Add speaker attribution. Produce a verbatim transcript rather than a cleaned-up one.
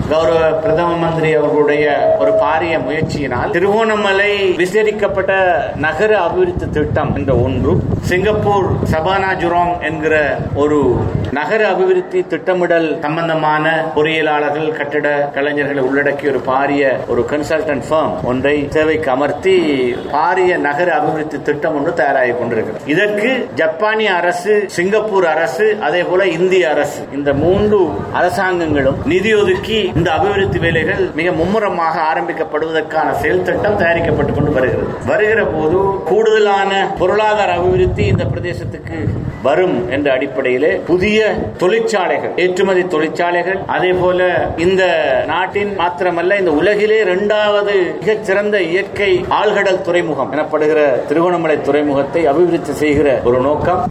Speaker 1: கௌரவ பிரதம மந்திரி அவர்களுடைய ஒரு பாரிய முயற்சியினால் திருகோணமலை விஸ்தரிக்கப்பட்ட நகர அபிவிருத்தி திட்டம் என்ற ஒன்று, சிங்கப்பூர் சபானா ஜுராங் என்கிற ஒரு நகர அபிவிருத்தி திட்டமிடல் சம்பந்தமான பொறியியலாளர்கள், கட்டிட கலைஞர்களை உள்ளடக்கிய ஒரு பாரிய ஒரு கன்சல்டன்ட் ஃபர்ம் ஒன்றை சேவைக்கு அமர்த்தி பாரிய நகர அபிவிருத்தி திட்டம் ஒன்று தயாராகி கொண்டிருக்கிறது. இதற்கு ஜப்பானிய அரசு, சிங்கப்பூர் அரசு, அதே போல இந்திய அரசு, இந்த மூன்று அரசாங்கங்களும் நிதி ஒதுக்கி இந்த அபிவிருத்தி வேலைகள் மிக மும்முரமாக ஆரம்பிக்கப்படுவதற்கான செயல் திட்டம் தயாரிக்கப்பட்டுக் கொண்டு வருகிறது. வருகிற போது கூடுதலான பொருளாதார அபிவிருத்தி இந்த பிரதேசத்துக்கு வரும் என்ற அடிப்படையிலே புதிய தொழிற்சாலைகள், ஏற்றுமதி தொழிற்சாலைகள், அதே போல இந்த நாட்டின் மாத்திரமல்ல இந்த உலகிலே இரண்டாவது மிகச்சிறந்த இயற்கை ஆழ்கடல் துறைமுகம் எனப்படுகிற திருகோணமலை துறைமுகத்தை அபிவிருத்தி செய்கிற ஒரு நோக்கம்